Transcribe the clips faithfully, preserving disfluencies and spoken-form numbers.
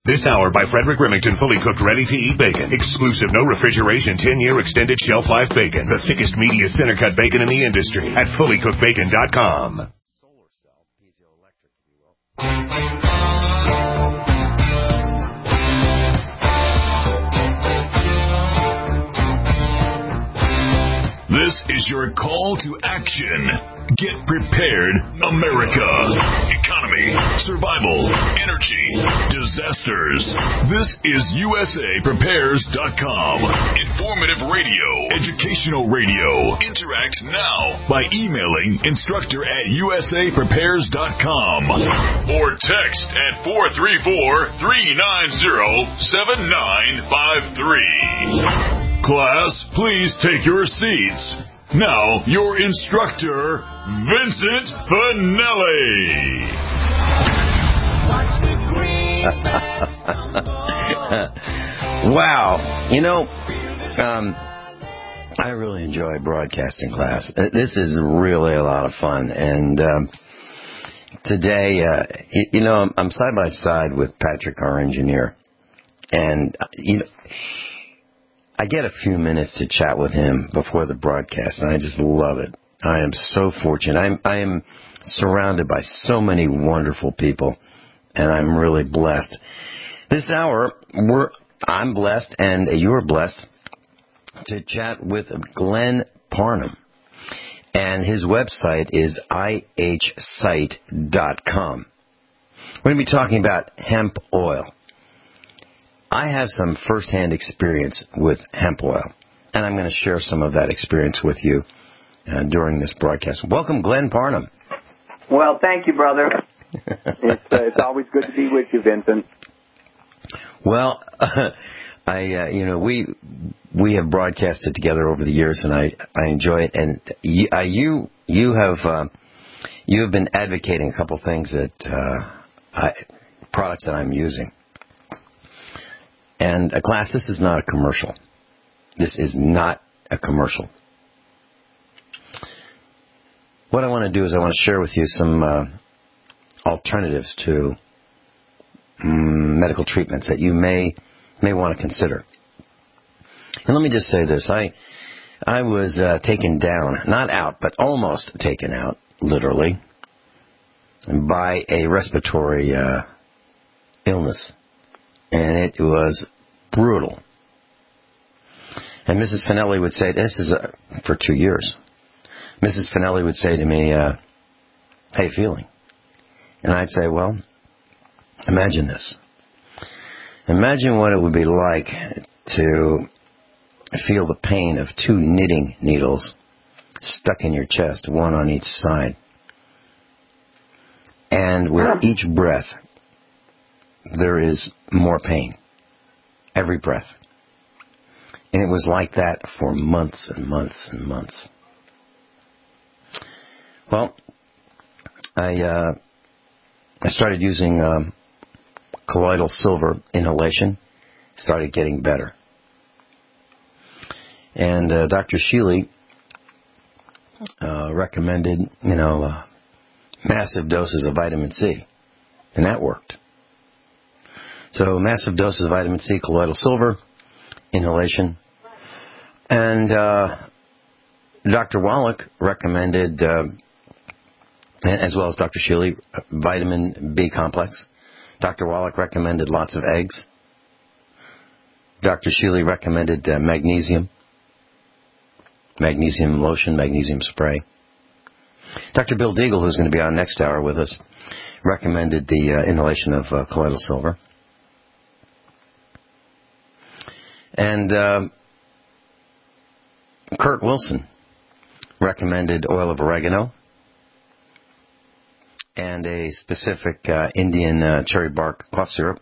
This hour by Frederick Remington, fully cooked, ready-to-eat bacon. Exclusive, no refrigeration, ten-year extended shelf life bacon. The thickest, meatiest, center-cut bacon in the industry at fully cooked bacon dot com. Solar cell, piezoelectric, if you will. This is your call to action. Get prepared, America. Economy, survival, energy, disasters. This is U S A Prepares dot com. Informative radio, educational radio. Interact now by emailing instructor at U S A Prepares dot com or text at four three four, three nine zero, seven nine five three. Class, please take your seats. Now, your instructor, Vincent Finelli. Wow. You know, um, I really enjoy broadcasting class. This is really a lot of fun. And um, today, uh, you know, I'm side by side with Patrick, our engineer. And, you know, I get a few minutes to chat with him before the broadcast, and I just love it. I am so fortunate. I'm, I am surrounded by so many wonderful people, and I'm really blessed. This hour, we're, I'm blessed, and you're blessed to chat with Glenn Parnham. And his website is I H site dot com. We're going to be talking about hemp oil. I have some first-hand experience with hemp oil, and I'm going to share some of that experience with you uh, during this broadcast. Welcome, Glenn Parnham. Well, thank you, brother. it's, uh, it's always good to be with you, Vincent. Well, uh, I, uh, you know, we we have broadcasted together over the years, and I, I enjoy it. And you uh, you, you have uh, you have been advocating a couple things that uh, I, products that I'm using. And a class, this is not a commercial. This is not a commercial. What I want to do is I want to share with you some uh, alternatives to um, medical treatments that you may may want to consider. And let me just say this: I I was uh, taken down, not out, but almost taken out, literally, by a respiratory uh, illness. And it was brutal. And Missus Finelli would say, this is uh, for two years. Missus Finelli would say to me, uh, how you feeling? And I'd say, well, imagine this. Imagine what it would be like to feel the pain of two knitting needles stuck in your chest, one on each side. And with each breath, there is more pain. Every breath. And it was like that for months and months and months. Well, I uh, I started using um, colloidal silver inhalation. Started getting better. And uh, Doctor Sheely uh, recommended, you know, uh, massive doses of vitamin C. And that worked. So massive doses of vitamin C, colloidal silver, inhalation. And uh, Doctor Wallach recommended, uh, as well as Doctor Sheely, vitamin B complex. Doctor Wallach recommended lots of eggs. Doctor Sheely recommended uh, magnesium, magnesium lotion, magnesium spray. Doctor Bill Deagle, who's going to be on next hour with us, recommended the uh, inhalation of uh, colloidal silver. And uh, Kurt Wilson recommended oil of oregano and a specific uh, Indian uh, cherry bark cough syrup.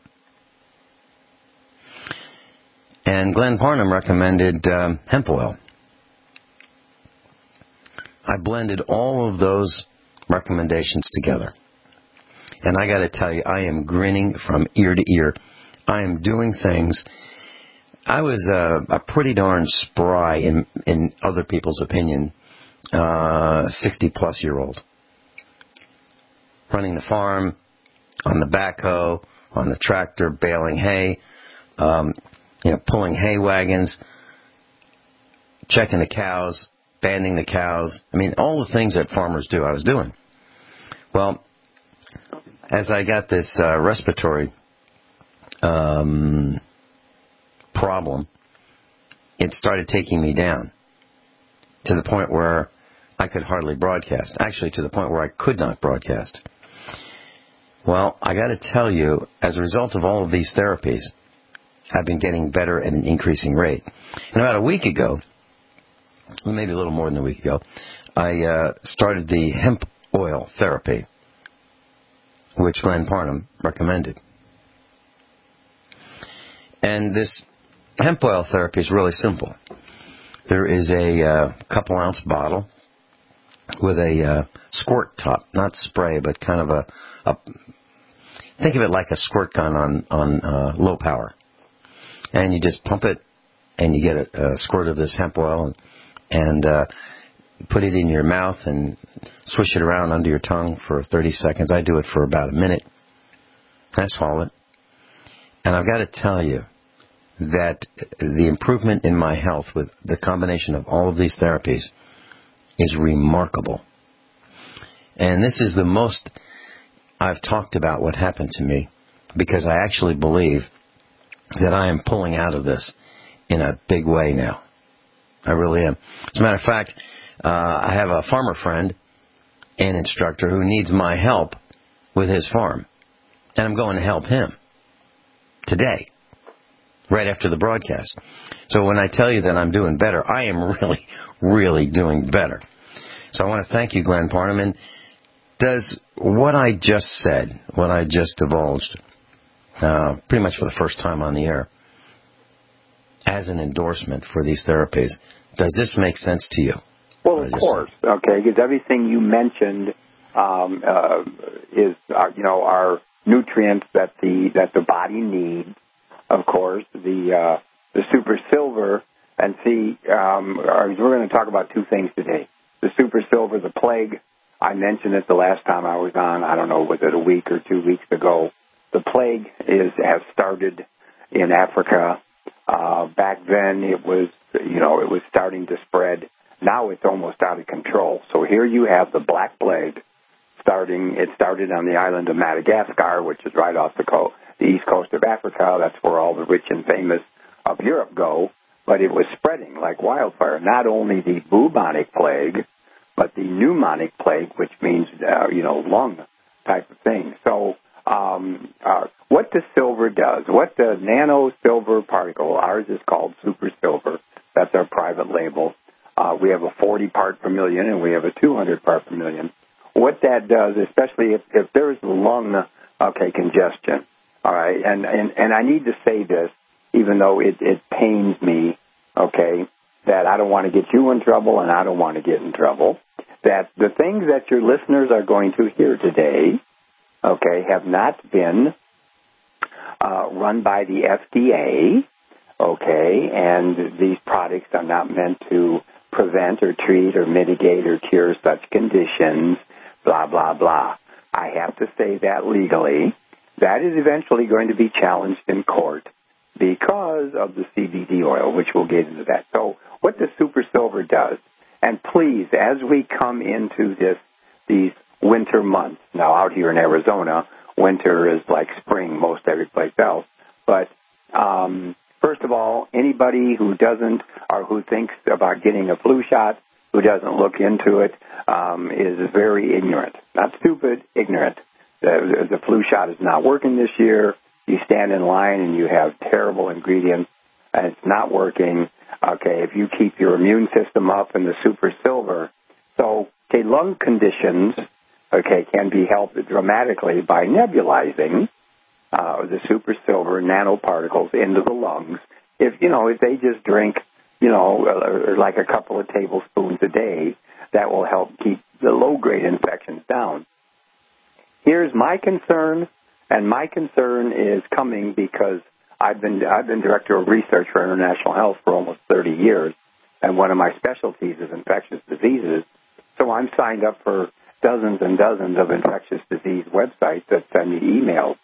And Glenn Parnham recommended um, hemp oil. I blended all of those recommendations together. And I got to tell you, I am grinning from ear to ear. I am doing things. I was uh, a pretty darn spry, in, in other people's opinion, uh, sixty-plus-year-old. Running the farm, on the backhoe, on the tractor, baling hay, um, you know, pulling hay wagons, checking the cows, banding the cows. I mean, all the things that farmers do, I was doing. Well, as I got this uh, respiratory um, problem, it started taking me down to the point where I could hardly broadcast. Actually, to the point where I could not broadcast. Well, I got to tell you, as a result of all of these therapies, I've been getting better at an increasing rate. And about a week ago, maybe a little more than a week ago, I uh, started the hemp oil therapy, which Glenn Parham recommended. And this hemp oil therapy is really simple. There is a uh, couple ounce bottle with a uh, squirt top, not spray, but kind of a, a think of it like a squirt gun on on uh, low power. And you just pump it, and you get a, a squirt of this hemp oil, and, and uh, put it in your mouth and swish it around under your tongue for thirty seconds. I do it for about a minute. I swallow it. And I've got to tell you that the improvement in my health with the combination of all of these therapies is remarkable. And this is the most I've talked about what happened to me, because I actually believe that I am pulling out of this in a big way now. I really am. As a matter of fact, uh, I have a farmer friend and instructor who needs my help with his farm. And I'm going to help him today, right after the broadcast. So when I tell you that I'm doing better, I am really, really doing better. So I want to thank you, Glenn Parham. And does what I just said, what I just divulged, uh, pretty much for the first time on the air, as an endorsement for these therapies, does this make sense to you? Well, of course, said? Okay, because everything you mentioned um, uh, is, uh, you know, are nutrients that the that the body needs. Of course, the uh, the super silver, and see, um, we're going to talk about two things today. The super silver, the plague. I mentioned it the last time I was on. I don't know, was it a week or two weeks ago? The plague is has started in Africa. Uh, back then, it was, you know, it was starting to spread. Now it's almost out of control. So here you have the Black Plague starting. It started on the island of Madagascar, which is right off the coast, the east coast of Africa. That's where all the rich and famous of Europe go. But it was spreading like wildfire. Not only the bubonic plague, but the pneumonic plague, which means, uh, you know, lung type of thing. So um, uh, what the silver does, what the nano silver particle, ours is called super silver. That's our private label. Uh, we have a forty part per million, and we have a two hundred part per million. What that does, especially if, if there's lung, okay, congestion, all right, and, and, and I need to say this, even though it, it pains me, okay, that I don't want to get you in trouble and I don't want to get in trouble, that the things that your listeners are going to hear today, okay, have not been uh, run by the F D A, okay, and these products are not meant to prevent or treat or mitigate or cure such conditions, blah, blah, blah. I have to say that legally. That is eventually going to be challenged in court because of the C B D oil, which we'll get into that. So what the super silver does, and please, as we come into this these winter months, now out here in Arizona, winter is like spring most every place else, but um, first of all, anybody who doesn't or who thinks about getting a flu shot, who doesn't look into it, um, is very ignorant. Not stupid, ignorant. The, the flu shot is not working this year. You stand in line and you have terrible ingredients and it's not working. Okay, if you keep your immune system up in the super silver. So, okay, lung conditions, okay, can be helped dramatically by nebulizing uh, the super silver nanoparticles into the lungs. If, you know, if they just drink, you know, uh, like a couple of tablespoons a day, that will help keep the low-grade infections down. Here's my concern, and my concern is coming because I've been I've been director of research for international health for almost thirty years, and one of my specialties is infectious diseases. So I'm signed up for dozens and dozens of infectious disease websites that send me emails.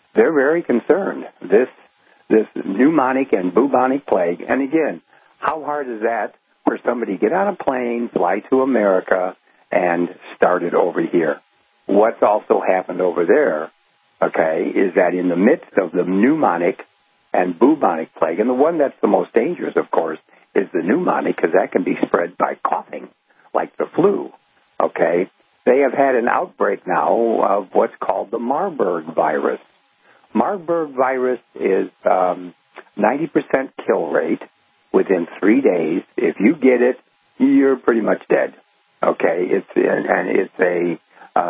they're very concerned. This this pneumonic and bubonic plague, and again, how hard is that for somebody to get on a plane, fly to America, and start it over here? What's also happened over there, okay, is that in the midst of the pneumonic and bubonic plague, and the one that's the most dangerous, of course, is the pneumonic, because that can be spread by coughing, like the flu, okay? They have had an outbreak now of what's called the Marburg virus. Marburg virus is um, ninety percent kill rate within three days. If you get it, you're pretty much dead, okay? It's and it's a uh,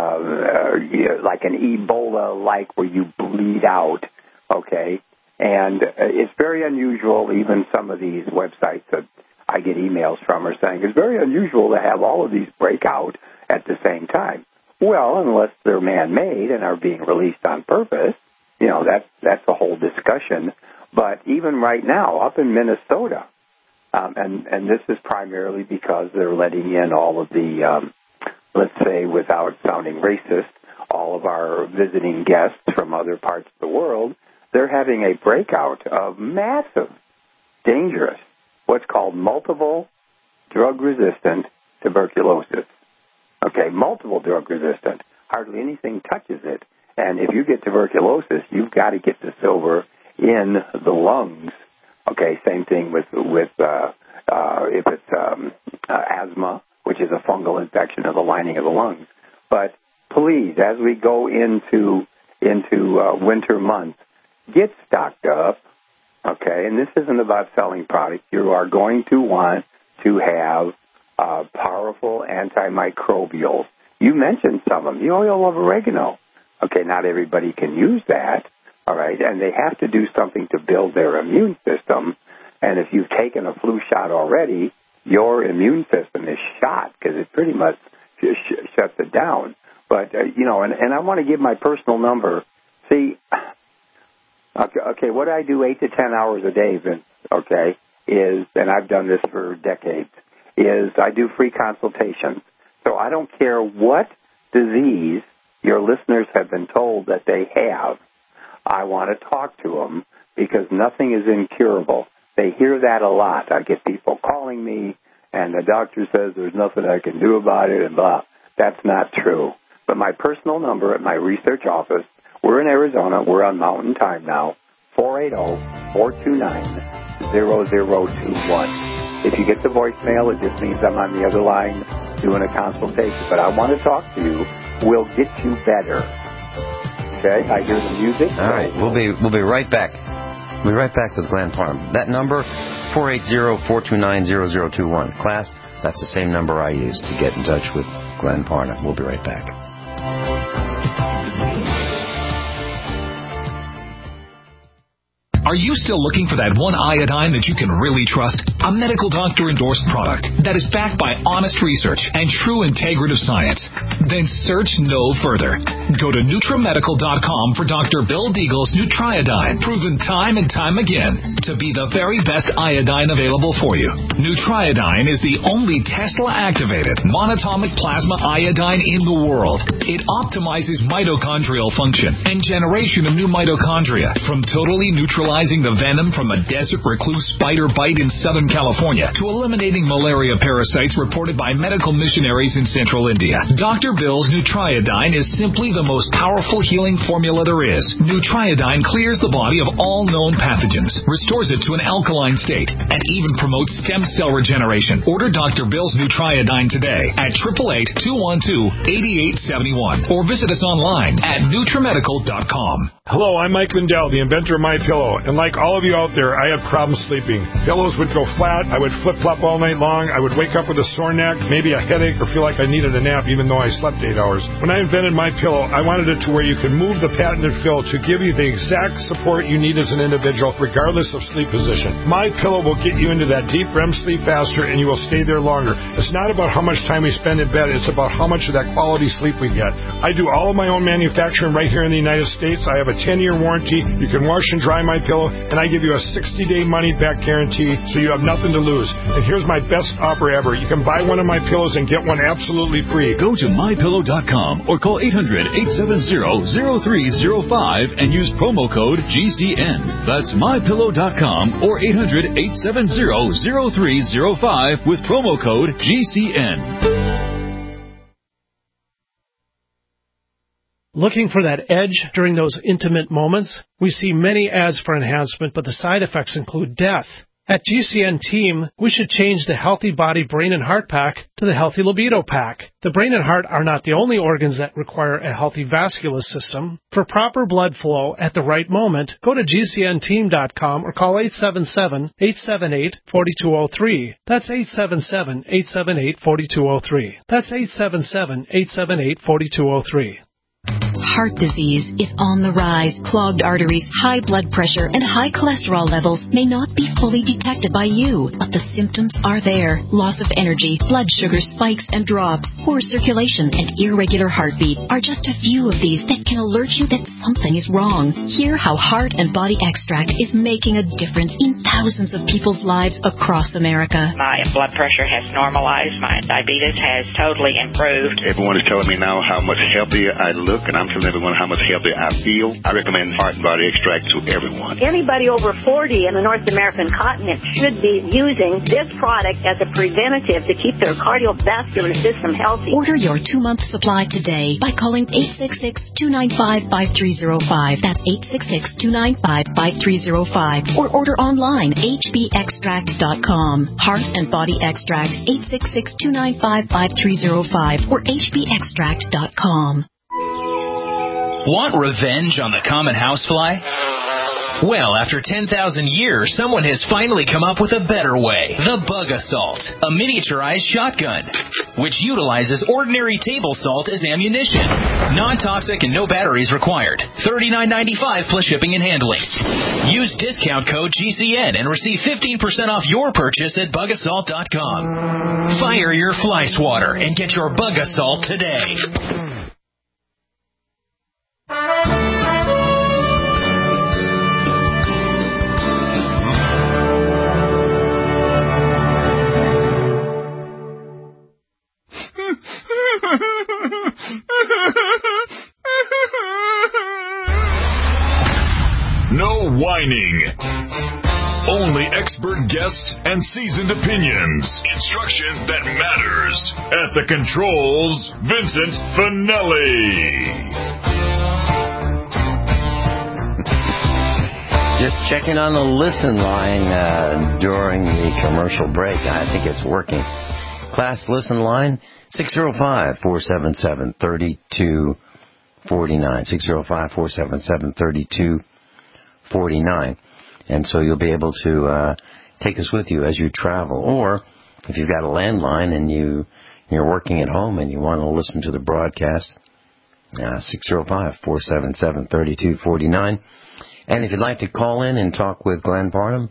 uh, like an Ebola-like where you bleed out, okay? And it's very unusual. Even some of these websites that I get emails from are saying it's very unusual to have all of these break out at the same time. Well, unless they're man-made and are being released on purpose, you know, that's, that's a whole discussion. But even right now, up in Minnesota, um, and, and this is primarily because they're letting in all of the, um, let's say, without sounding racist, all of our visiting guests from other parts of the world, they're having a breakout of massive, dangerous, what's called multiple drug-resistant tuberculosis. Okay, multiple drug-resistant. Hardly anything touches it. And if you get tuberculosis, you've got to get the silver in the lungs. Okay, same thing with, with uh, uh, if it's um, uh, asthma, which is a fungal infection of the lining of the lungs. But please, as we go into, into uh, winter months, get stocked up, okay? And this isn't about selling products. You are going to want to have uh, powerful antimicrobials. You mentioned some of them. The oil of oregano. Okay, not everybody can use that, all right? And they have to do something to build their immune system. And if you've taken a flu shot already, your immune system is shot because it pretty much sh- shuts it down. But, uh, you know, and, and I want to give my personal number. See, okay, okay, what I do eight to ten hours a day, Vince, okay, is, and I've done this for decades, is I do free consultations. So I don't care what disease your listeners have been told that they have. I want to talk to them because nothing is incurable. They hear that a lot. I get people calling me, and the doctor says there's nothing I can do about it, and blah. That's not true. But my personal number at my research office, we're in Arizona. We're on Mountain Time now, four eight zero, four two nine, zero zero two one. If you get the voicemail, it just means I'm on the other line doing a consultation. But I want to talk to you. We'll get you better. Okay? I hear the music. All right. We'll be we'll be right back. We'll be right back with Glenn Parham. That number, four eight zero, four two nine, zero zero two one. Class, that's the same number I use to get in touch with Glenn Parham. We'll be right back. Are you still looking for that one iodine that you can really trust? A medical doctor-endorsed product that is backed by honest research and true integrative science? Then search no further. Go to NutriMedical dot com for Doctor Bill Deagle's Nutriodine, proven time and time again to be the very best iodine available for you. Nutriodine is the only Tesla-activated monatomic plasma iodine in the world. It optimizes mitochondrial function and generation of new mitochondria from totally neutralizing the venom from a desert recluse spider bite in Southern California to eliminating malaria parasites reported by medical missionaries in central India. Doctor Bill's Nutriodine is simply the most powerful healing formula there is. Nutriodine clears the body of all known pathogens, restores it to an alkaline state, and even promotes stem cell regeneration. Order Doctor Bill's Nutriodine today at eight eight eight, two one two, eight eight seven one or visit us online at NutriMedical dot com. Hello, I'm Mike Lindell, the inventor of MyPillow. And like all of you out there, I had problems sleeping. Pillows would go flat. I would flip-flop all night long. I would wake up with a sore neck, maybe a headache, or feel like I needed a nap even though I slept eight hours. When I invented MyPillow, I wanted it to where you could move the patented fill to give you the exact support you need as an individual, regardless of sleep position. MyPillow will get you into that deep R E M sleep faster, and you will stay there longer. It's not about how much time we spend in bed. It's about how much of that quality sleep we get. I do all of my own manufacturing right here in the United States. I have a ten-year warranty. You can wash and dry MyPillow pillow, and I give you a sixty-day money-back guarantee, so you have nothing to lose. And here's my best offer ever. You can buy one of my pillows and get one absolutely free. Go to my pillow dot com or call eight hundred, eight seven zero, zero three zero five and use promo code G C N. That's my pillow dot com or eight hundred, eight seven zero, zero three zero five with promo code G C N. Looking for that edge during those intimate moments? We see many ads for enhancement, but the side effects include death. At G C N Team, we should change the Healthy Body Brain and Heart Pack to the Healthy Libido Pack. The brain and heart are not the only organs that require a healthy vascular system. For proper blood flow at the right moment, go to G C N team dot com or call eight seven seven, eight seven eight, four two zero three. That's eight seven seven, eight seven eight, four two zero three. That's eight seven seven, eight seven eight, four two zero three. Heart disease is on the rise. Clogged arteries, high blood pressure, and high cholesterol levels may not be fully detected by you, but the symptoms are there. Loss of energy, blood sugar spikes and drops, poor circulation, and irregular heartbeat are just a few of these that can alert you that something is wrong. Hear how Heart and Body Extract is making a difference in thousands of people's lives across America. My blood pressure has normalized. My diabetes has totally improved. Everyone is telling me now how much healthier I look, and I'm telling everyone how much healthier I feel. I recommend Heart and Body Extract to everyone. Anybody over forty in the North American continent should be using this product as a preventative to keep their cardiovascular system healthy. Order your two-month supply today by calling eight six six, two nine five, five three zero five. That's eight six six, two nine five, five three zero five. Or order online, H B extract dot com. Heart and Body Extract, eight six six, two nine five, five three zero five or H B extract dot com. Want revenge on the common housefly? Well, after ten thousand years, someone has finally come up with a better way. The Bug Assault, a miniaturized shotgun, which utilizes ordinary table salt as ammunition. Non-toxic and no batteries required. thirty-nine ninety-five plus shipping and handling. Use discount code G C N and receive fifteen percent off your purchase at bug assault dot com. Fire your fly swatter and get your Bug Assault today. No whining. Only expert guests and seasoned opinions. Instruction that matters. At the controls, Vincent Finelli. Just checking on the listen line uh, during the commercial break. I think it's working. Class listen line, six oh five, four seven seven, three two four nine. six oh five, four seven seven, three two four nine. And so you'll be able to uh, take us with you as you travel. Or if you've got a landline and you, you're working at home and you want to listen to the broadcast, uh, six oh five, four seven seven, three two four nine. And if you'd like to call in and talk with Glenn Parham,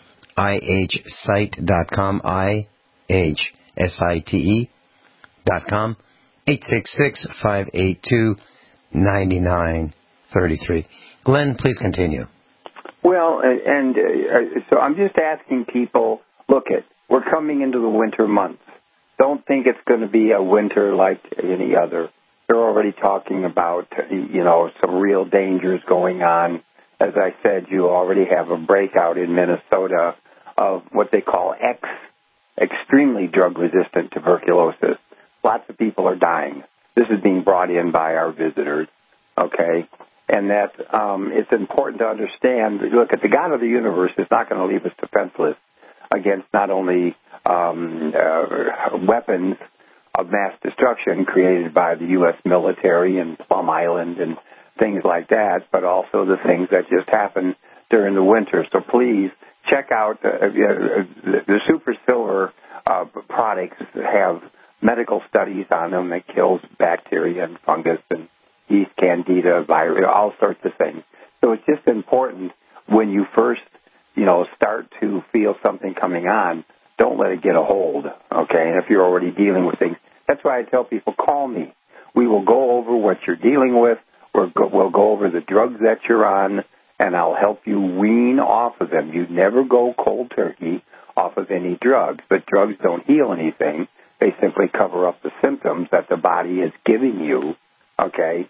I H site dot com, I H S I T E dot com, eight six six, five eight two, nine nine three three. Glenn, please continue. Well, and uh, so I'm just asking people, look, it, we're coming into the winter months. Don't think it's going to be a winter like any other. They're already talking about, you know, some real dangers going on. As I said, you already have a breakout in Minnesota of what they call X, extremely drug-resistant tuberculosis. Lots of people are dying. This is being brought in by our visitors, okay? And that um, it's important to understand, look, at the God of the universe is not going to leave us defenseless against not only um, uh, weapons of mass destruction created by the U S military and Plum Island and things like that, but also the things that just happen during the winter. So please check out uh, uh, the Super Silver uh, products have medical studies on them that kills bacteria and fungus and yeast, candida, virus, all sorts of things. So it's just important when you first, you know, start to feel something coming on, don't let it get a hold, okay? And if you're already dealing with things, that's why I tell people, call me. We will go over what you're dealing with. We'll go, we'll go over the drugs that you're on, and I'll help you wean off of them. You never go cold turkey off of any drugs, but drugs don't heal anything. They simply cover up the symptoms that the body is giving you, okay?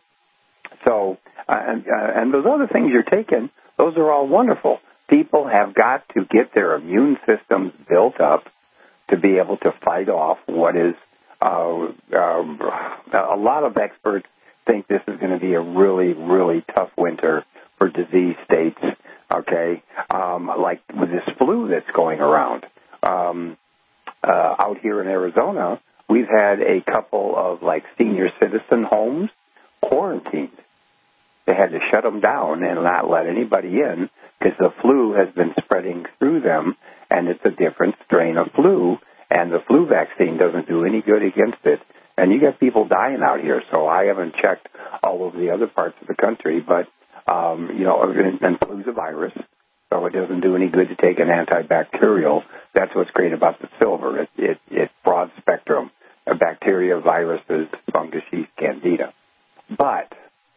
So, uh, and, uh, and those other things you're taking, those are all wonderful. People have got to get their immune systems built up to be able to fight off what is, uh, uh, a lot of experts think this is going to be a really, really tough winter for disease states, okay, um, like with this flu that's going around. Um, uh, out here in Arizona, we've had a couple of, like, senior citizen homes quarantined. They had to shut them down and not let anybody in because the flu has been spreading through them, and it's a different strain of flu, and the flu vaccine doesn't do any good against it. And you got people dying out here, so I haven't checked all over the other parts of the country, but, um, you know, and, and flu's a virus, so it doesn't do any good to take an antibacterial. That's what's great about the silver. It, it, it's broad spectrum, uh, bacteria, viruses, fungus, yeast, candida. But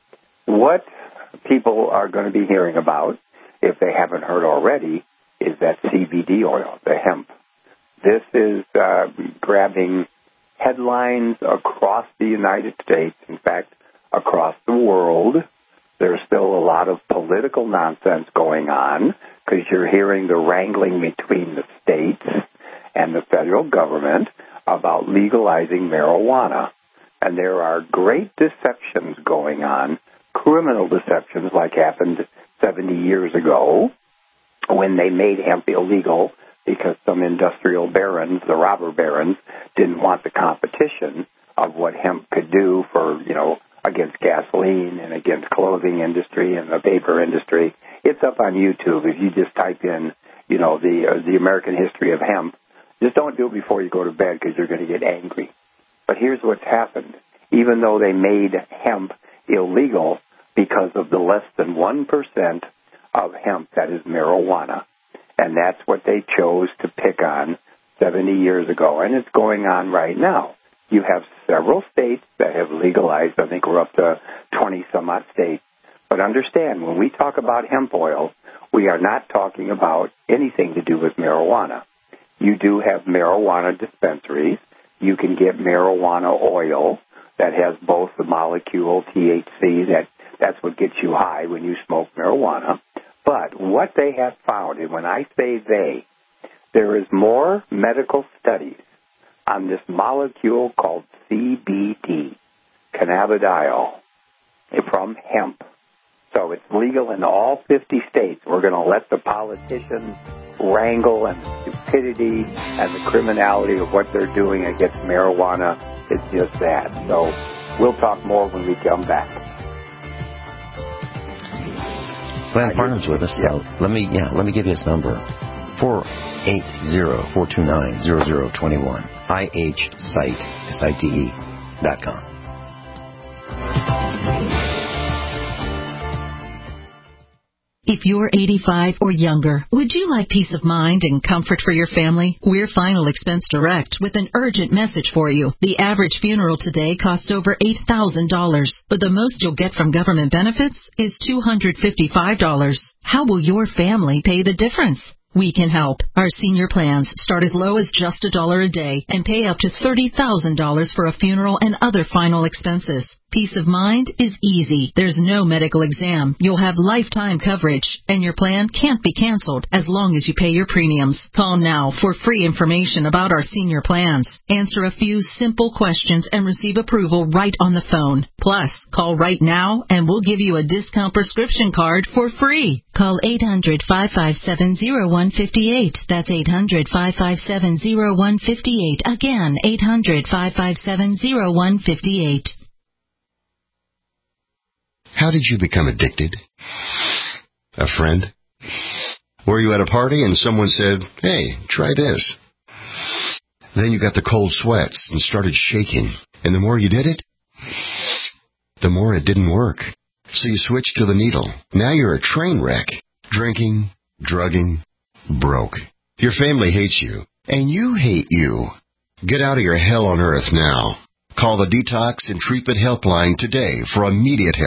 what people are going to be hearing about, if they haven't heard already, is that C B D oil, the hemp. This is uh, grabbing headlines across the United States, in fact, across the world. There's still a lot of political nonsense going on because you're hearing the wrangling between the states and the federal government about legalizing marijuana. And there are great deceptions going on, criminal deceptions like happened seventy years ago when they made hemp illegal because some industrial barons, the robber barons, didn't want the competition of what hemp could do for, you know, against gasoline and against clothing industry and the paper industry. It's up on YouTube. If you just type in, you know, the uh, the American history of hemp, just don't do it before you go to bed because you're going to get angry. But here's what's happened. Even though they made hemp illegal because of the less than one percent of hemp that is marijuana, and that's what they chose to pick on seventy years ago, and it's going on right now. You have several states that have legalized. I think we're up to twenty-some-odd states. But understand, when we talk about hemp oil, we are not talking about anything to do with marijuana. You do have marijuana dispensaries. You can get marijuana oil that has both the molecule T H C, that, that's what gets you high when you smoke marijuana. But what they have found, and when I say they, there is more medical studies on this molecule called C B D, cannabidiol, from hemp. So it's legal in all fifty states. We're going to let the politicians wrangle, and the stupidity and the criminality of what they're doing against marijuana is just that. So we'll talk more when we come back. Glenn Farnham's with us. Yeah. Let me yeah, let me give you his number. four eight zero, four two nine, zero zero two one. I H site, S I T E dot com. If you're eighty-five or younger, would you like peace of mind and comfort for your family? We're Final Expense Direct with an urgent message for you. The average funeral today costs over eight thousand dollars, but the most you'll get from government benefits is two hundred fifty-five dollars. How will your family pay the difference? We can help. Our senior plans start as low as just a dollar a day and pay up to thirty thousand dollars for a funeral and other final expenses. Peace of mind is easy. There's no medical exam. You'll have lifetime coverage, and your plan can't be canceled as long as you pay your premiums. Call now for free information about our senior plans. Answer a few simple questions and receive approval right on the phone. Plus, call right now and we'll give you a discount prescription card for free. Call eight hundred, five five seven, zero one five eight. That's eight hundred, five five seven, zero one five eight. Again, eight hundred, five five seven, zero one five eight. How did you become addicted? A friend? Were you at a party and someone said, "Hey, try this"? Then you got the cold sweats and started shaking. And the more you did it, the more it didn't work. So you switched to the needle. Now you're a train wreck. Drinking, drugging, broke. Your family hates you. And you hate you. Get out of your hell on earth now. Call the Detox and Treatment Helpline today for immediate help.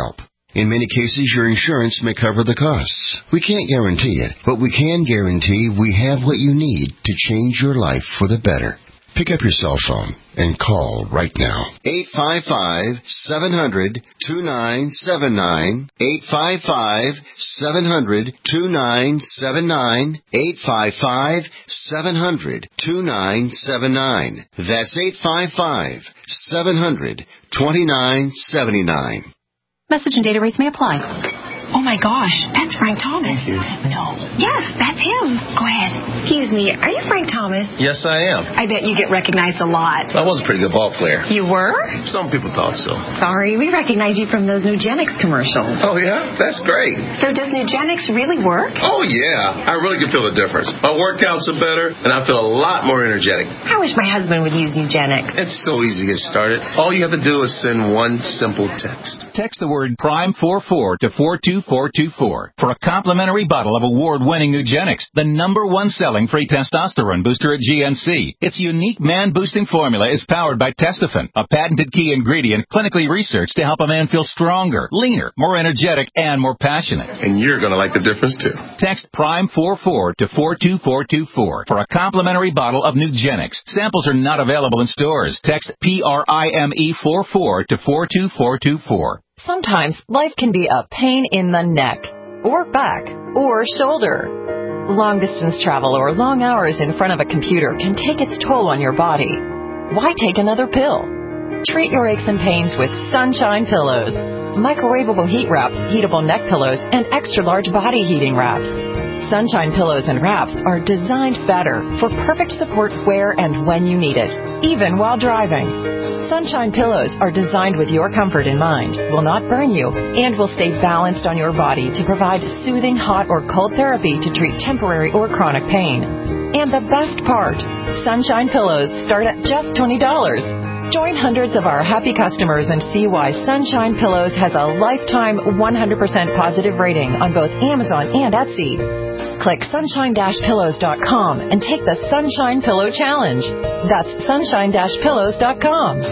In many cases, your insurance may cover the costs. We can't guarantee it, but we can guarantee we have what you need to change your life for the better. Pick up your cell phone and call right now. eight five five, seven hundred, two nine seven nine. eight five five, seven hundred, two nine seven nine. eight five five, seven hundred, two nine seven nine. That's eight five five, seven hundred, two nine seven nine. Message and data rates may apply. Oh, my gosh, that's Frank Thomas. No. Yes, that's him. Go ahead. Excuse me, are you Frank Thomas? Yes, I am. I bet you get recognized a lot. I was a pretty good ball player. You were? Some people thought so. Sorry, we recognize you from those Nugenix commercials. Oh, yeah? That's great. So does Nugenix really work? Oh, yeah. I really can feel the difference. My workouts are better, and I feel a lot more energetic. I wish my husband would use Nugenix. It's so easy to get started. All you have to do is send one simple text. Text the word Prime forty-four to four two four two four for a complimentary bottle of award-winning Nugenix, the number one selling free testosterone booster at G N C. Its unique man-boosting formula is powered by Testofen, a patented key ingredient clinically researched to help a man feel stronger, leaner, more energetic, and more passionate. And you're going to like the difference, too. Text Prime forty-four to four two four two four for a complimentary bottle of Nugenix. Samples are not available in stores. Text P R I M E forty-four to four two four two four. Sometimes life can be a pain in the neck, or back, or shoulder. Long-distance travel or long hours in front of a computer can take its toll on your body. Why take another pill? Treat your aches and pains with Sunshine Pillows. Microwavable heat wraps, heatable neck pillows, and extra-large body heating wraps. Sunshine Pillows and wraps are designed better for perfect support where and when you need it, even while driving. Sunshine Pillows are designed with your comfort in mind, will not burn you, and will stay balanced on your body to provide soothing hot or cold therapy to treat temporary or chronic pain. And the best part, Sunshine Pillows start at just twenty dollars. Join hundreds of our happy customers and see why Sunshine Pillows has a lifetime one hundred percent positive rating on both Amazon and Etsy. Click sunshine dash pillows dot com and take the Sunshine Pillow Challenge. That's sunshine dash pillows dot com.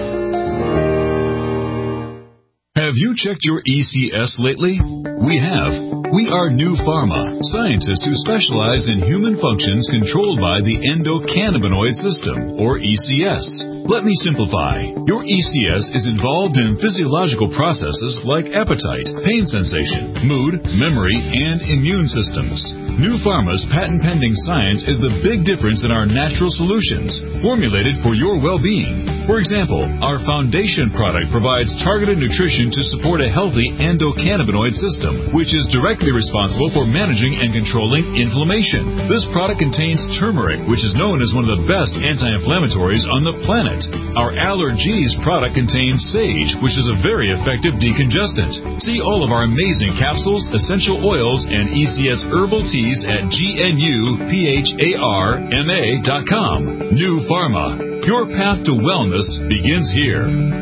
Have you checked your E C S lately? We have. We are New Pharma, scientists who specialize in human functions controlled by the endocannabinoid system, or E C S. Let me simplify. Your E C S is involved in physiological processes like appetite, pain sensation, mood, memory, and immune systems. New Pharma's patent-pending science is the big difference in our natural solutions, formulated for your well-being. For example, our foundation product provides targeted nutrition to support a healthy endocannabinoid system, which is directly responsible for managing and controlling inflammation. This product contains turmeric, which is known as one of the best anti-inflammatories on the planet. Our Allergies product contains sage, which is a very effective decongestant. See all of our amazing capsules, essential oils, and E C S herbal teas at G N U P H A R M A dot com. New Pharma. Your path to wellness begins here.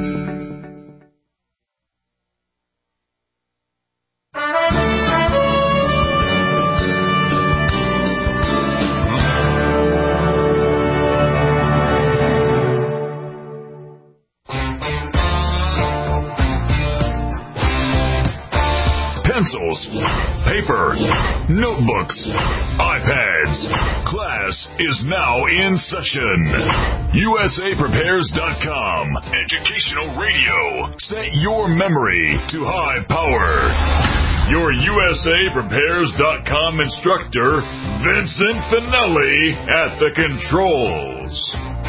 Pencils, paper, notebooks, iPads. Class is now in session. U S A Prepares dot com. Educational radio. Set your memory to high power. Your U S A Prepares dot com instructor, Vincent Finelli, at the controls.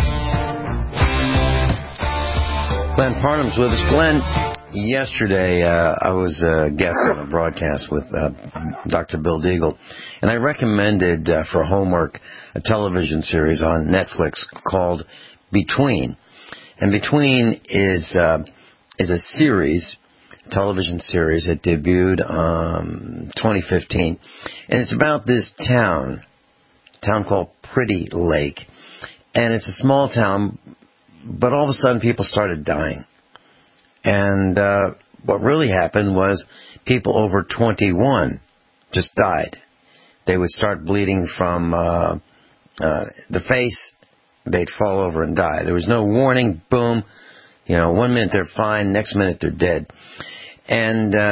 Glenn Parnham's with us. Glenn, yesterday uh, I was a guest on a broadcast with uh, Doctor Bill Deagle, and I recommended uh, for homework a television series on Netflix called Between. And Between is uh, is a series, a television series that debuted um twenty fifteen, and it's about this town, a town called Pretty Lake, and it's a small town. But all of a sudden, people started dying. And uh, what really happened was people over twenty-one just died. They would start bleeding from uh, uh, the face. They'd fall over and die. There was no warning. Boom. You know, one minute they're fine, next minute they're dead. And uh, the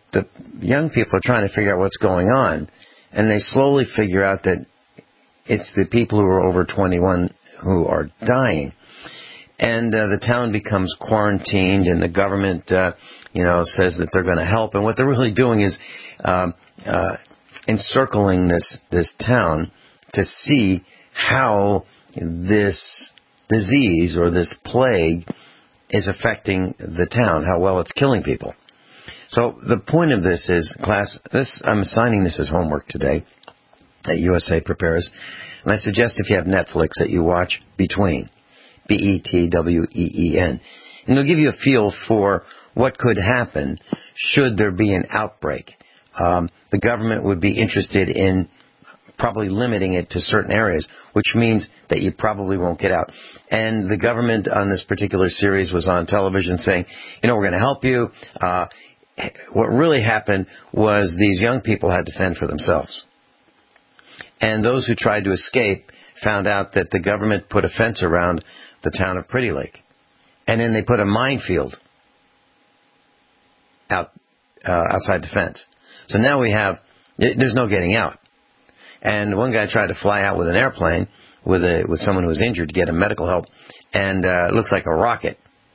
the young people are trying to figure out what's going on, and they slowly figure out that it's the people who are over twenty-one who are dying. And uh, the town becomes quarantined, and the government, uh, you know, says that they're going to help. And what they're really doing is um, uh, encircling this this town to see how this disease or this plague is affecting the town, how well it's killing people. So the point of this is, class, this I'm assigning this as homework today at U S A Prepares, and I suggest if you have Netflix that you watch Between. B E T W E E N. And it'll give you a feel for what could happen should there be an outbreak. Um, the government would be interested in probably limiting it to certain areas, which means that you probably won't get out. And the government on this particular series was on television saying, you know, we're going to help you. Uh, what really happened was these young people had to fend for themselves. And those who tried to escape found out that the government put a fence around the town of Pretty Lake. And then they put a minefield out uh, outside the fence. So now we have, there's no getting out. And one guy tried to fly out with an airplane with a with someone who was injured to get him medical help, and uh, it looks like a rocket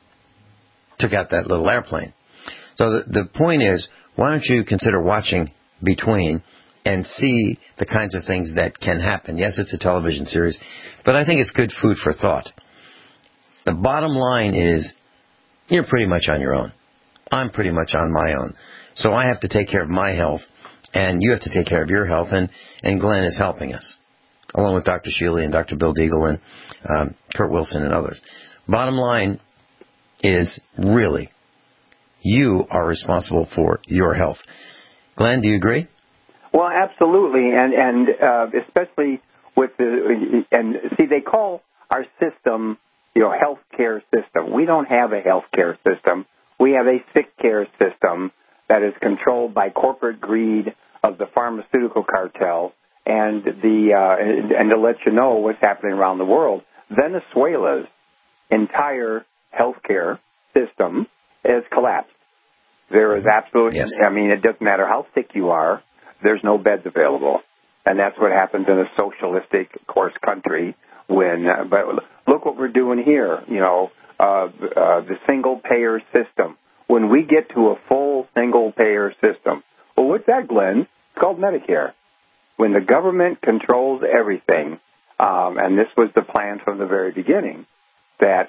took out that little airplane. So the, the point is, why don't you consider watching Between and see the kinds of things that can happen. Yes, it's a television series, but I think it's good food for thought. The bottom line is, you're pretty much on your own. I'm pretty much on my own. So I have to take care of my health, and you have to take care of your health, and, and Glenn is helping us, along with Doctor Shealy and Doctor Bill Deagle and um, Kurt Wilson and others. Bottom line is, really, you are responsible for your health. Glenn, do you agree? Well, absolutely, and and uh, especially with the and see, they call our system, you know, healthcare system. We don't have a healthcare system. We have a sick care system that is controlled by corporate greed of the pharmaceutical cartel, and the uh, and, and to let you know what's happening around the world, Venezuela's entire healthcare system has collapsed. There is absolutely, yes. I mean, it doesn't matter how sick you are. There's no beds available. And that's what happens in a socialistic, of course, country when, uh, but look what we're doing here, you know, uh, uh, the single-payer system. When we get to a full single-payer system, well, what's that, Glenn? It's called Medicare. When the government controls everything, um, and this was the plan from the very beginning, that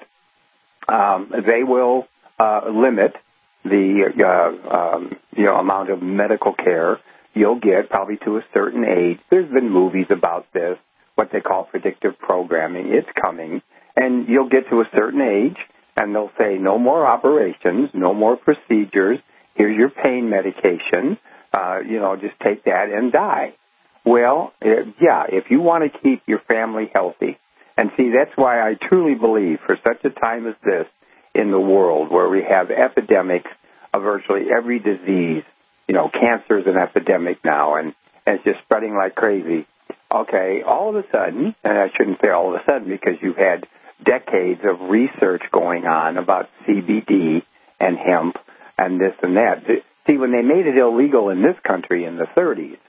um, they will uh, limit the uh, um, you know amount of medical care you'll get probably to a certain age. There's been movies about this, what they call predictive programming. It's coming, and you'll get to a certain age, and they'll say no more operations, no more procedures. Here's your pain medication. Uh, you know, just take that and die. Well, uh, yeah, if you want to keep your family healthy, and see, that's why I truly believe for such a time as this in the world where we have epidemics of virtually every disease, you know, cancer is an epidemic now, and, and it's just spreading like crazy. Okay, all of a sudden, and I shouldn't say all of a sudden because you've had decades of research going on about C B D and hemp and this and that. See, when they made it illegal in this country in the thirties,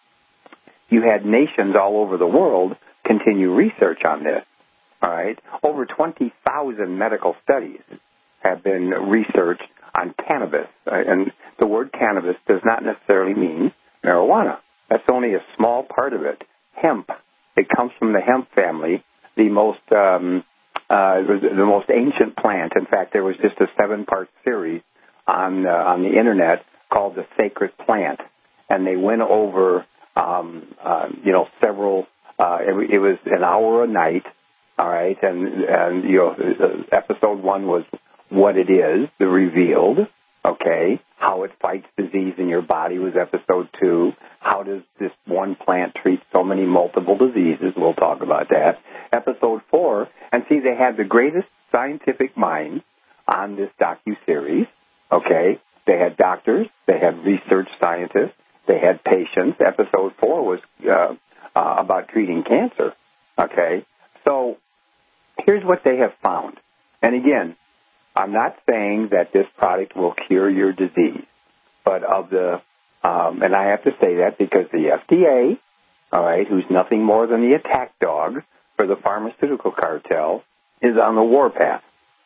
you had nations all over the world continue research on this. All right, over twenty thousand medical studies have been researched on cannabis, and the word cannabis does not necessarily mean marijuana. That's only a small part of it. Hemp, it comes from the hemp family, the most um, uh, the most ancient plant. In fact, there was just a seven-part series on uh, on the internet called The Sacred Plant, and they went over um, uh, you know several. Uh, it, it was an hour a night. All right, and and you know, episode one was what it is, the revealed. Okay, how it fights disease in your body was episode two. How does this one plant treat so many multiple diseases? We'll talk about that. Episode four, and see, they had the greatest scientific minds on this docuseries. Okay, they had doctors, they had research scientists, they had patients. Episode four was uh, uh, about treating cancer. Okay, so here's what they have found. And again, I'm not saying that this product will cure your disease. but of the, um, and I have to say that because the F D A, all right, who's nothing more than the attack dog for the pharmaceutical cartel, is on the warpath.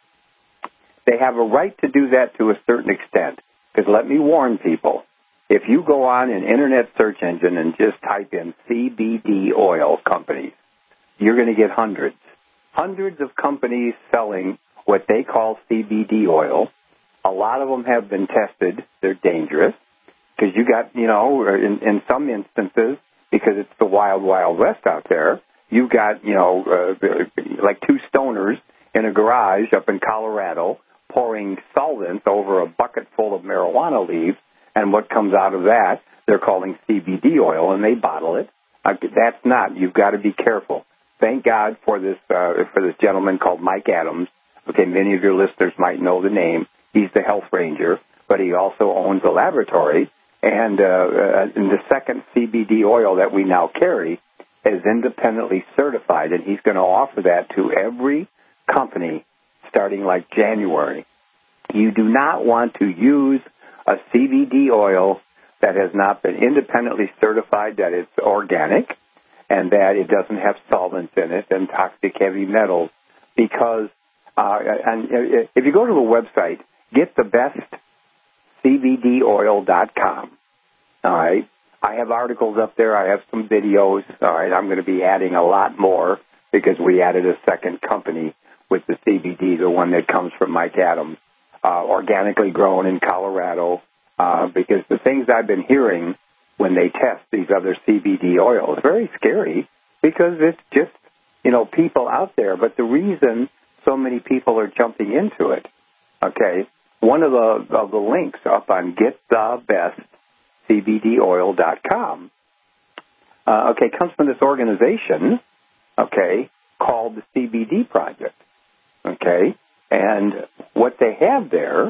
They have a right to do that to a certain extent, because let me warn people, if you go on an internet search engine and just type in C B D oil companies, you're going to get hundreds. Hundreds of companies selling what they call C B D oil. A lot of them have been tested. They're dangerous because you got, you know, in, in some instances, because it's the wild, wild west out there, you've got, you know, uh, like two stoners in a garage up in Colorado pouring solvents over a bucket full of marijuana leaves, and what comes out of that, they're calling C B D oil, and they bottle it. Uh, that's not. You've got to be careful. Thank God for this uh, for this gentleman called Mike Adams. Okay, many of your listeners might know the name. He's the health ranger, but he also owns a laboratory. And, uh, uh, and the second C B D oil that we now carry is independently certified, and he's going to offer that to every company starting like January. You do not want to use a C B D oil that has not been independently certified that it's organic and that it doesn't have solvents in it and toxic heavy metals, because uh, and if you go to the website, get the best C B D oil dot com. All right. I have articles up there. I have some videos. All right. I'm going to be adding a lot more because we added a second company with the C B D, the one that comes from Mike Adams, uh, organically grown in Colorado, uh, because the things I've been hearing when they test these other C B D oils, very scary because it's just, you know, people out there. But the reason so many people are jumping into it, okay, one of the of the links up on get the best C B D oil dot com, uh, okay, comes from this organization, okay, called the C B D Project, okay, and what they have there,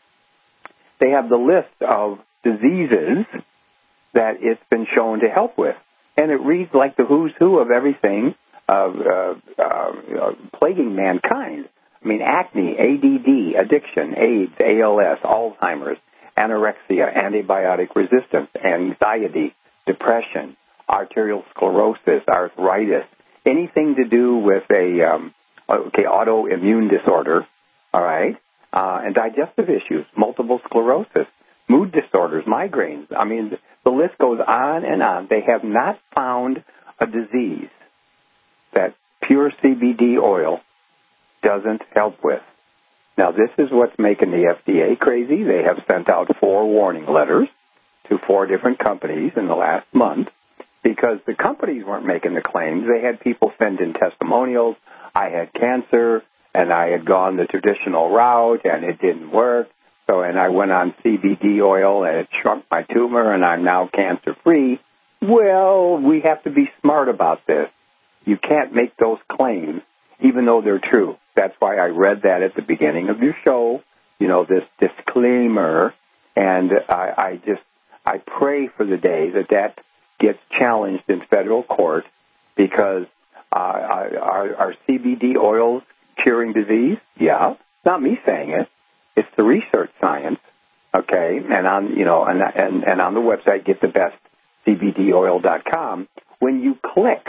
they have the list of diseases that it's been shown to help with, and it reads like the who's who of everything uh, uh, uh, plaguing mankind. I mean, acne, A D D, addiction, AIDS, A L S, Alzheimer's, anorexia, antibiotic resistance, anxiety, depression, arterial sclerosis, arthritis, anything to do with a um, okay autoimmune disorder, all right, uh, and digestive issues, multiple sclerosis, mood disorders, migraines. I mean, the list goes on and on. They have not found a disease that pure C B D oil doesn't help with. Now, this is what's making the F D A crazy. They have sent out four warning letters to four different companies in the last month because the companies weren't making the claims. They had people send in testimonials. I had cancer, and I had gone the traditional route, and it didn't work. So, and I went on C B D oil, and it shrunk my tumor, and I'm now cancer-free. Well, we have to be smart about this. You can't make those claims, even though they're true. That's why I read that at the beginning of your show, you know, this disclaimer, and I, I just, I pray for the day that that gets challenged in federal court, because uh, are, are C B D oils curing disease? Yeah. It's not me saying it. It's the research science, okay, and on, you know, and, and, and on the website, get the best C B D oil dot com, when you click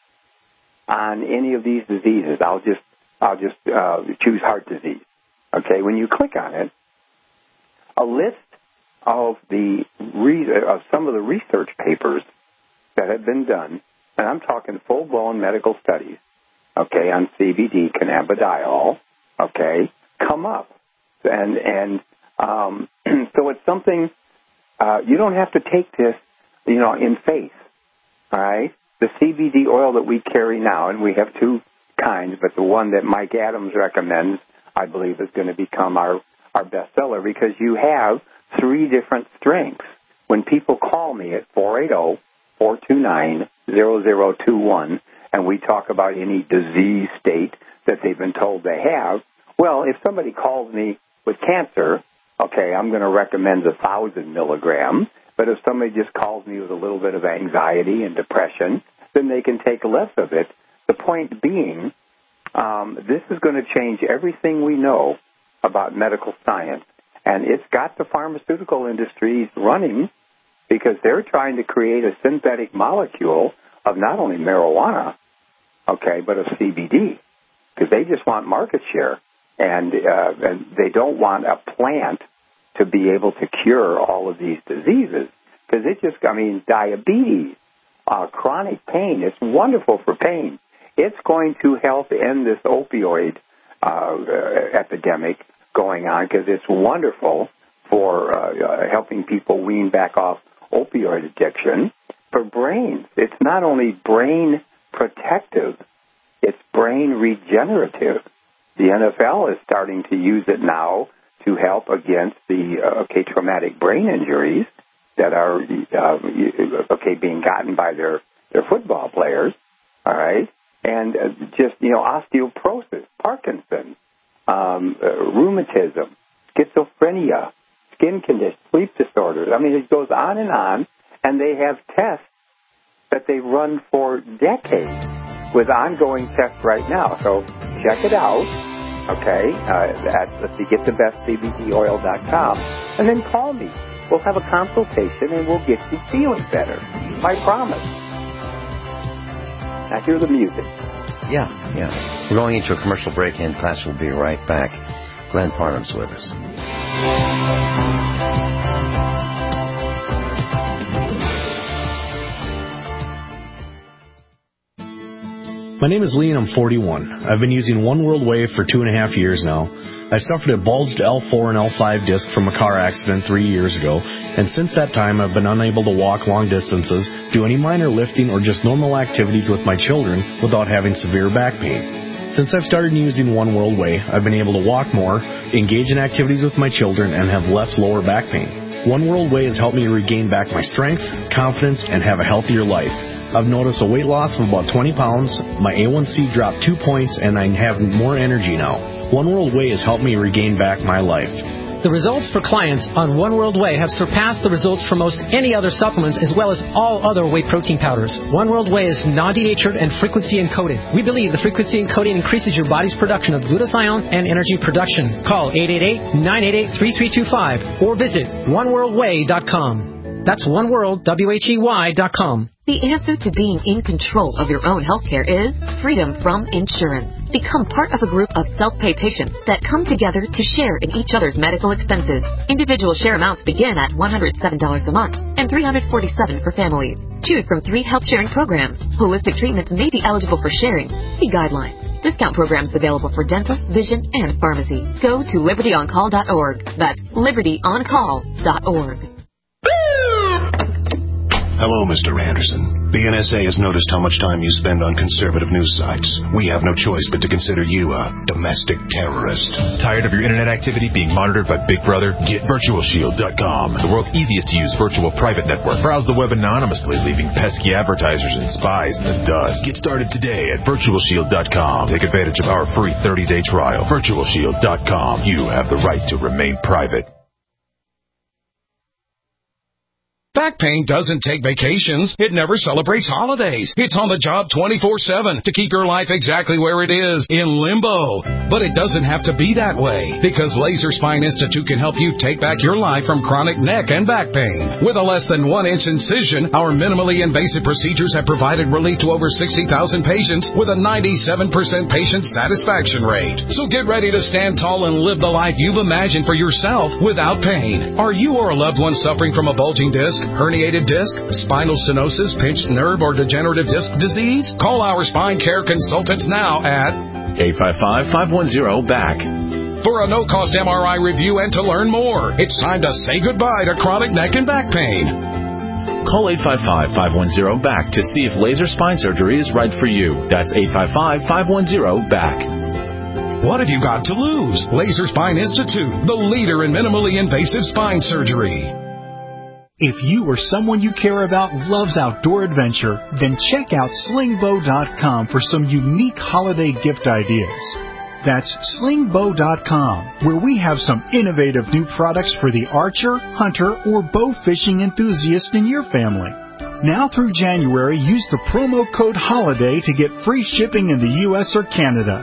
on any of these diseases, I'll just I'll just uh, choose heart disease. Okay, when you click on it, a list of the re- of some of the research papers that have been done, and I'm talking full-blown medical studies, okay, on C B D, cannabidiol, okay, come up, and and um, so it's something uh, you don't have to take this, you know, in faith, all right. The C B D oil that we carry now, and we have two kinds, but the one that Mike Adams recommends, I believe, is going to become our, our bestseller, because you have three different strengths. When people call me at four eight zero, four two nine, zero zero two one, and we talk about any disease state that they've been told they have, well, if somebody calls me with cancer, okay, I'm going to recommend one thousand milligrams. But if somebody just calls me with a little bit of anxiety and depression, then they can take less of it. The point being, um, this is going to change everything we know about medical science. And it's got the pharmaceutical industries running because they're trying to create a synthetic molecule of not only marijuana, okay, but of C B D, because they just want market share. And, uh, and they don't want a plant to be able to cure all of these diseases. Because it just, I mean, diabetes, uh, chronic pain, it's wonderful for pain. It's going to help end this opioid uh, uh, epidemic going on because it's wonderful for uh, uh, helping people wean back off opioid addiction. For brains, it's not only brain protective, it's brain regenerative. The N F L is starting to use it now to help against the uh, okay traumatic brain injuries that are uh, okay being gotten by their, their football players, all right, and uh, just you know osteoporosis, Parkinson's, um, uh, rheumatism, schizophrenia, skin conditions, sleep disorders. I mean, it goes on and on, and they have tests that they run for decades with ongoing tests right now. So check it out, okay, uh, at, let's see, get the best C B D oil dot com, and then call me. We'll have a consultation, and we'll get you feeling better. My promise. Now, hear the music. Yeah, yeah. We're going into a commercial break, and class will be right back. Glenn Parham's with us. My name is Lee, and I'm forty-one. I've been using One World Wave for two and a half years now. I suffered a bulged L four and L five disc from a car accident three years ago, and since that time I've been unable to walk long distances, do any minor lifting, or just normal activities with my children without having severe back pain. Since I've started using One World Way, I've been able to walk more, engage in activities with my children, and have less lower back pain. One World Way has helped me regain back my strength, confidence, and have a healthier life. I've noticed a weight loss of about twenty pounds, my A one C dropped two points, and I have more energy now. One World Way has helped me regain back my life. The results for clients on One World Way have surpassed the results for most any other supplements as well as all other whey protein powders. One World Way is non-denatured and frequency encoded. We believe the frequency encoding increases your body's production of glutathione and energy production. Call eight eight eight, nine eight eight, three three two five or visit one world way dot com. That's one world, W H E Y dot com. The answer to being in control of your own healthcare is freedom from insurance. Become part of a group of self-pay patients that come together to share in each other's medical expenses. Individual share amounts begin at one hundred seven dollars a month and three hundred forty-seven dollars for families. Choose from three health sharing programs. Holistic treatments may be eligible for sharing. See guidelines. Discount programs available for dental, vision, and pharmacy. Go to liberty on call dot org. That's liberty on call dot org. Hello, Mister Anderson. The N S A has noticed how much time you spend on conservative news sites. We have no choice but to consider you a domestic terrorist. Tired of your internet activity being monitored by Big Brother? Get virtual shield dot com, the world's easiest to use virtual private network. Browse the web anonymously, leaving pesky advertisers and spies in the dust. Get started today at virtual shield dot com. Take advantage of our free thirty-day trial. virtual shield dot com. You have the right to remain private. Back pain doesn't take vacations. It never celebrates holidays. It's on the job twenty-four seven to keep your life exactly where it is, in limbo. But it doesn't have to be that way, because Laser Spine Institute can help you take back your life from chronic neck and back pain. With a less than one inch incision, our minimally invasive procedures have provided relief to over sixty thousand patients with a ninety-seven percent patient satisfaction rate. So get ready to stand tall and live the life you've imagined for yourself without pain. Are you or a loved one suffering from a bulging disc, herniated disc, spinal stenosis, pinched nerve, or degenerative disc disease? Call our spine care consultants now at eight five five, five one zero, B A C. For a no-cost M R I review and to learn more. It's time to say goodbye to chronic neck and back pain. Call eight five five, five one zero, B A C to see if laser spine surgery is right for you. That's eight five five, five one zero, B A C. What have you got to lose? Laser Spine Institute, the leader in minimally invasive spine surgery. If you or someone you care about loves outdoor adventure, then check out sling bow dot com for some unique holiday gift ideas. That's sling bow dot com, where we have some innovative new products for the archer, hunter, or bow fishing enthusiast in your family. Now through January, use the promo code HOLIDAY to get free shipping in the U S or Canada.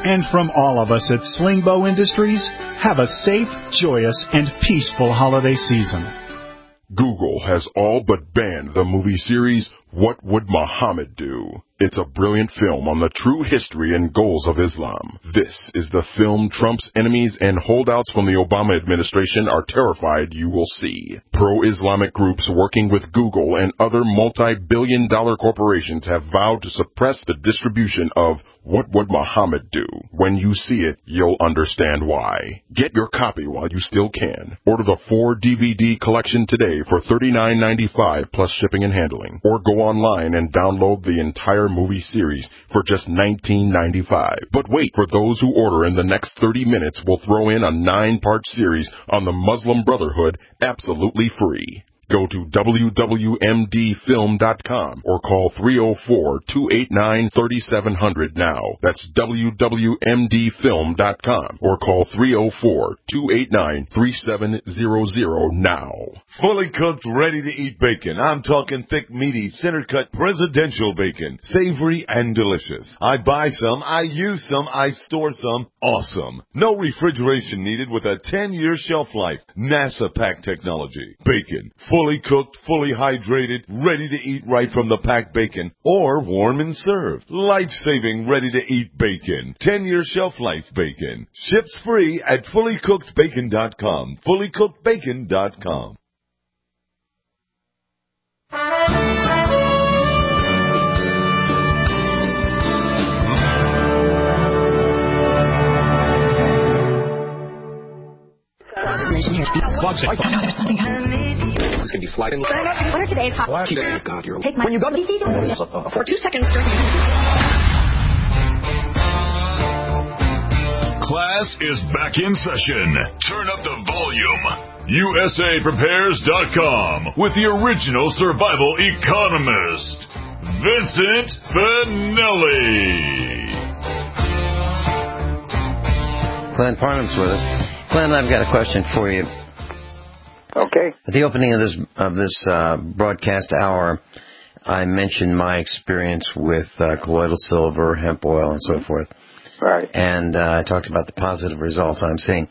And from all of us at Slingbow Industries, have a safe, joyous, and peaceful holiday season. Google has all but banned the movie series What Would Muhammad Do? It's a brilliant film on the true history and goals of Islam. This is the film Trump's enemies and holdouts from the Obama administration are terrified you will see. Pro-Islamic groups working with Google and other multi-billion dollar corporations have vowed to suppress the distribution of What Would Muhammad Do? When you see it, you'll understand why. Get your copy while you still can. Order the four D V D collection today for thirty-nine ninety-five plus shipping and handling. Or go online and download the entire movie series for just nineteen ninety-five. But wait, for those who order in the next thirty minutes, we'll throw in a nine-part series on the Muslim Brotherhood absolutely free. Go to W W M D film dot com or call three oh four, two eight nine, three seven zero zero now. That's W W M D film dot com or call three oh four, two eight nine, three seven zero zero now. Fully cooked, ready-to-eat bacon. I'm talking thick, meaty, center-cut presidential bacon. Savory and delicious. I buy some, I use some, I store some. Awesome. No refrigeration needed with a ten-year shelf life. NASA pack technology. Bacon. Fully cooked, fully hydrated, ready to eat right from the packed bacon, or warm and served. Life-saving, ready-to-eat bacon. ten-year shelf life bacon. Ships free at fully cooked bacon dot com. fully cooked bacon dot com. There's something It's going to be sliding. What are today's hot? Oh, God, you're... Take my... When you go to... For two seconds. Class is back in session. Turn up the volume. U S A Prepares dot com with the original survival economist, Vincent Finelli. Glenn Parnham's with us. Glenn, I've got a question for you. Okay. At the opening of this of this uh, broadcast hour, I mentioned my experience with uh, colloidal silver, hemp oil, and so forth. Right. And uh, I talked about the positive results I'm seeing.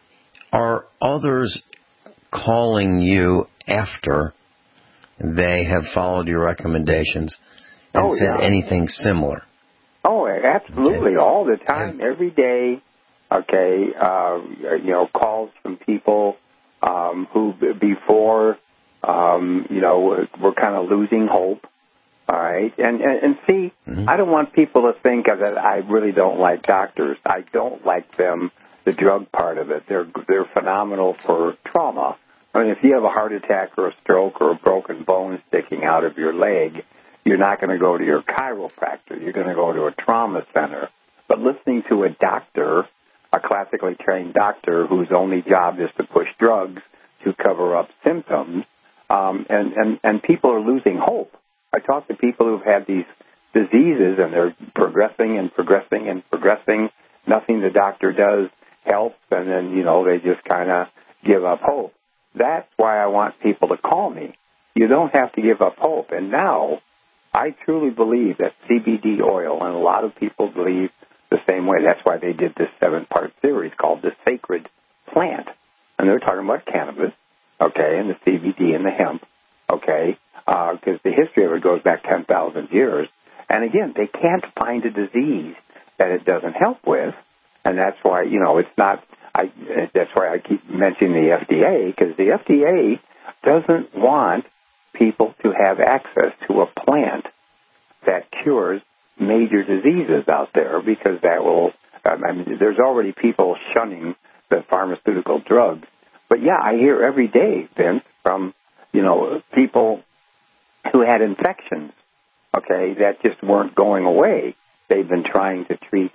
Are others calling you after they have followed your recommendations and oh, said yeah. anything similar? Oh, absolutely. Okay. All the time, every day. Okay, uh, you know, calls from people um, who before, um, you know, were kind of losing hope. All right, and and, and see, mm-hmm. I don't want people to think that I really don't like doctors. I don't like them. The drug part of it, they're they're phenomenal for trauma. I mean, if you have a heart attack or a stroke or a broken bone sticking out of your leg, you're not going to go to your chiropractor. You're going to go to a trauma center. But listening to a doctor, a classically trained doctor whose only job is to push drugs to cover up symptoms, um, and, and, and people are losing hope. I talk to people who've had these diseases, and they're progressing and progressing and progressing. Nothing the doctor does helps, and then, you know, they just kind of give up hope. That's why I want people to call me. You don't have to give up hope. And now I truly believe that C B D oil, and a lot of people believe the same way. That's why they did this seven-part series called The Sacred Plant. And they're talking about cannabis, okay, and the C B D and the hemp, okay, because uh, the history of it goes back ten thousand years. And again, they can't find a disease that it doesn't help with. And that's why, you know, it's not, I, that's why I keep mentioning the F D A, because the F D A doesn't want people to have access to a plant that cures major diseases out there, because that will, I mean, there's already people shunning the pharmaceutical drugs. But yeah, I hear every day, Vince, from, you know, people who had infections, okay, that just weren't going away. They've been trying to treat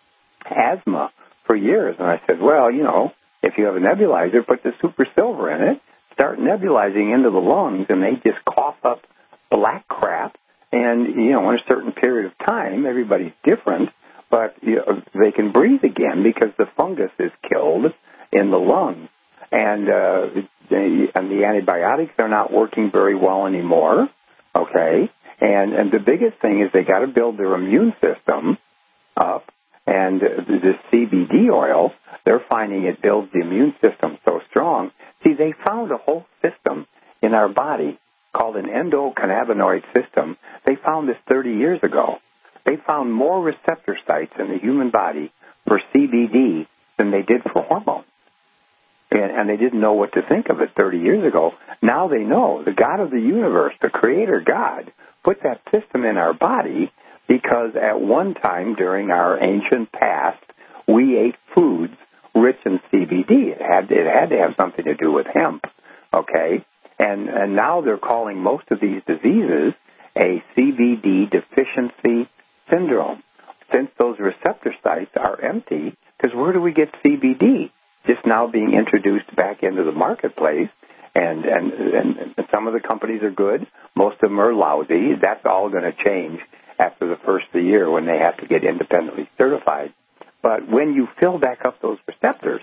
asthma for years. And I said, well, you know, if you have a nebulizer, put the super silver in it, start nebulizing into the lungs, and they just cough up black crap. And, you know, in a certain period of time, everybody's different, but you know, they can breathe again because the fungus is killed in the lungs. And, uh, they, and the antibiotics are not working very well anymore, okay? And, and the biggest thing is they got to build their immune system up. And the C B D oil, they're finding it builds the immune system so strong. See, they found a whole system in our body called an endocannabinoid system. They found this thirty years ago. They found more receptor sites in the human body for C B D than they did for hormones. And, and they didn't know what to think of it thirty years ago. Now they know. The God of the universe, the Creator God, put that system in our body because at one time during our ancient past, we ate foods rich in C B D. It had, it had to have something to do with hemp, okay? And, and now they're calling most of these diseases a C B D deficiency syndrome, since those receptor sites are empty, because where do we get C B D? Just now being introduced back into the marketplace, and, and, and some of the companies are good, most of them are lousy. That's all going to change after the first of the year when they have to get independently certified. But when you fill back up those receptors,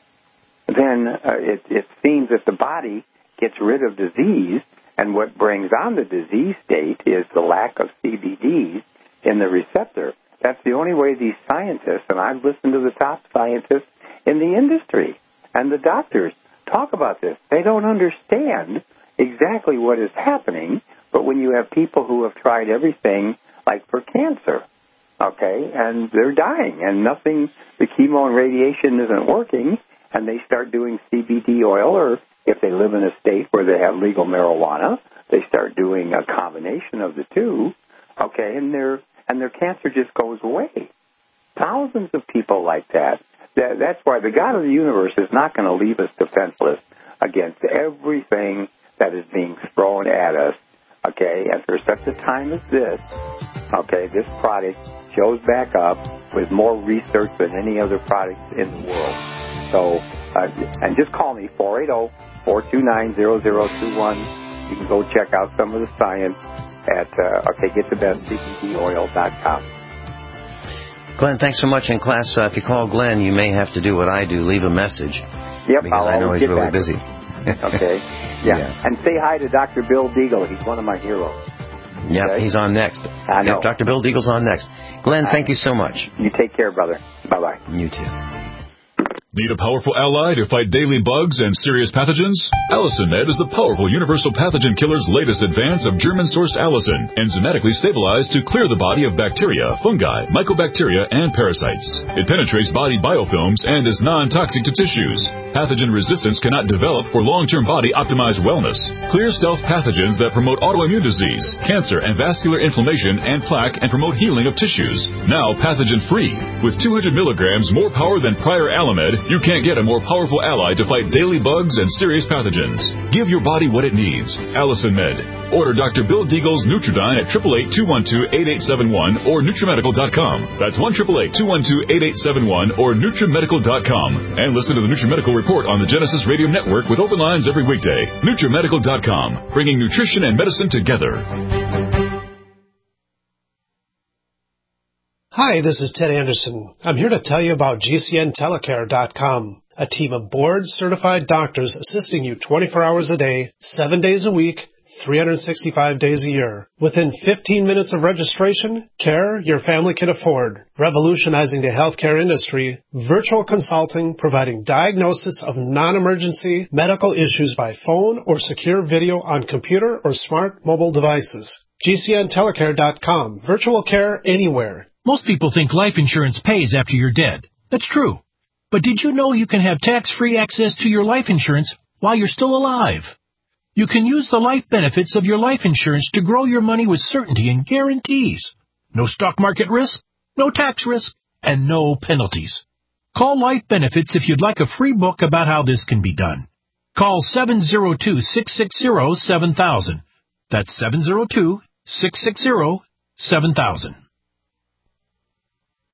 then uh, it, it seems that the body gets rid of disease, and what brings on the disease state is the lack of C B Ds in the receptor. That's the only way these scientists, and I've listened to the top scientists in the industry and the doctors talk about this. They don't understand exactly what is happening, but when you have people who have tried everything, like for cancer, okay, and they're dying, and nothing, the chemo and radiation isn't working, and they start doing C B D oil, or if they live in a state where they have legal marijuana, they start doing a combination of the two, okay, and their and their cancer just goes away. Thousands of people like that. that that's why the God of the universe is not going to leave us defenseless against everything that is being thrown at us, okay, and for such a time as this, okay, this product shows back up with more research than any other product in the world. So, uh, and just call me, four eight zero, four two nine, zero zero two one. You can go check out some of the science at, uh, okay, get the best C B D oil dot com. Glenn, thanks so much. In class, uh, if you call Glenn, you may have to do what I do, leave a message. Yep, because I'll I know he's really back. busy. Okay, yeah. yeah. And say hi to Doctor Bill Deagle. He's one of my heroes. Yep, okay? he's on next. I know. Yep, Doctor Bill Deagle's on next. Glenn, thank you so much. You take care, brother. Bye-bye. You too. Need a powerful ally to fight daily bugs and serious pathogens? Allicin Med is the powerful universal pathogen killer's latest advance of German-sourced allicin, enzymatically stabilized to clear the body of bacteria, fungi, mycobacteria, and parasites. It penetrates body biofilms and is non-toxic to tissues. Pathogen resistance cannot develop for long-term body-optimized wellness. Clear stealth pathogens that promote autoimmune disease, cancer, and vascular inflammation and plaque and promote healing of tissues. Now pathogen-free. With two hundred milligrams more power than prior Alamed, you can't get a more powerful ally to fight daily bugs and serious pathogens. Give your body what it needs. Allicin Med. Order Doctor Bill Deagle's Nutridyne at eight eight eight, two one two, eight eight seven one or Nutrimedical dot com. That's one eight eight eight, two one two, eight eight seven one or Nutrimedical dot com. And listen to the Nutrimedical Report on the Genesis Radio Network with open lines every weekday. Nutrimedical dot com, bringing nutrition and medicine together. Hi, this is Ted Anderson. I'm here to tell you about G C N telecare dot com, a team of board-certified doctors assisting you twenty-four hours a day, seven days a week, three hundred sixty-five days a year. Within fifteen minutes of registration, care your family can afford. Revolutionizing the healthcare industry, virtual consulting providing diagnosis of non-emergency medical issues by phone or secure video on computer or smart mobile devices. G C N telecare dot com, virtual care anywhere. Most people think life insurance pays after you're dead. That's true. But did you know you can have tax-free access to your life insurance while you're still alive? You can use the life benefits of your life insurance to grow your money with certainty and guarantees. No stock market risk, no tax risk, and no penalties. Call Life Benefits if you'd like a free book about how this can be done. Call seven zero two, six six zero, seven thousand. That's seven zero two, six six zero, seven thousand.